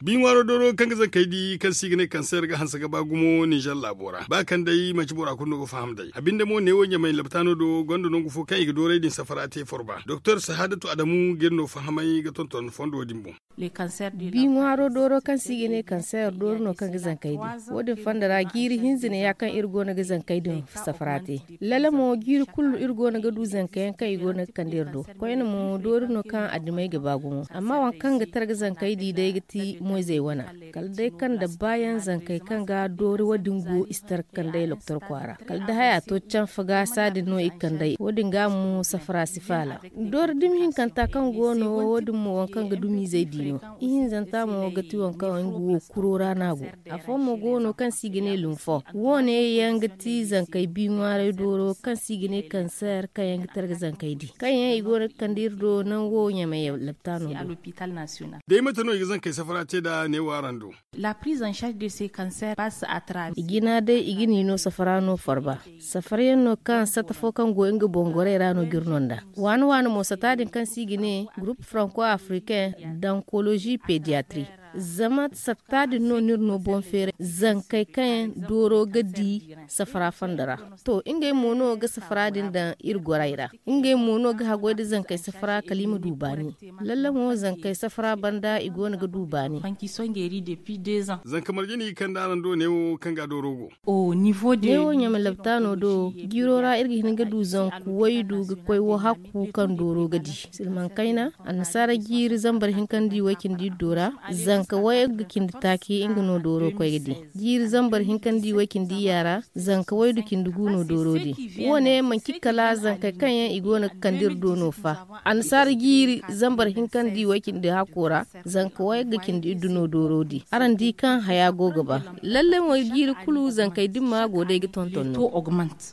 bin waro doro kan zan kai di kan sigine kan sayar ga hansa gaba gumo Niger labora ba kan dai maci bora kun go faham dai abinda mo ne wonye mai labtano do gondo non gufo kai ga dore din safara te forba Dr Sahadatu Adamu gerno fahamai ga tonton fondo dimbo bin waro doro kan sigine kan sayar doro no kan zan kai di wodin fandara giri hinzine ya kan irgo na zan kai din safara te lalamo giri kullu irgo na ga du zan kai go na kan dirdo ko ina mo doro no kan admai ga bagumo amma wan kan ga targa zan kai di dai gati mo zai wana kal dai kan da bayan zan kai kan ga doro wadin go istar kan dai loktor kwara kal da haya to can faga sadin no ikan dai wodin ga mu safara sifala doro dim hin kan ta kan go no wodin mo wan kan ga dumi zai dino in zan ta mo ga tiwon kan go kurora nago afo mo go no kan sigine lumfo wone yang ti zan kai bi ngare doro kan sigine kan sar kan yang targa zan kai di kan yan igor kan dirdo nan go nya mai laptano à l'hôpital national. dai mata no zan kai safara ce da ne warando La prise en charge de ces cancers passe à travers igina dai igini no safara no farba safariyan no kan satafo kan go inga bongore rano girnonda wani mo satadin kan sigine groupe franco-africain d'oncologie pédiatrie zamat sattadi no nirno bon fere zan kai kan doro gadi safara fandara to inga mono ga safara din da irgoraira inga mono ga hagodi zan kai safara kalima dubani lallamo zan kai safara banda igona ga dubani qui sont guéris depuis 2 ans. zan kamar gini kan daran do ne kan ga dorogo Au niveau de newo nyama labtano do girora irgi hinga du zan kuwai du ga koi wo hakku kan doro gadi silman kaina annasara giri zambar hinkan di wakin di dora zan ka waya ga kindi taki inga no doro koi gadi giri zambar hinkan di wakin di yara zan ka wai du kindi guno doro di wone man kikala zan ka kanyan igona kandir do no fa annasara giri zambar hinkan di wakin di hakora zan ka waya ga kindi duno doro di aran di kan haya go gaba lalle mo giri kulu zan kai dimma go dai ga tonton no taux augmente.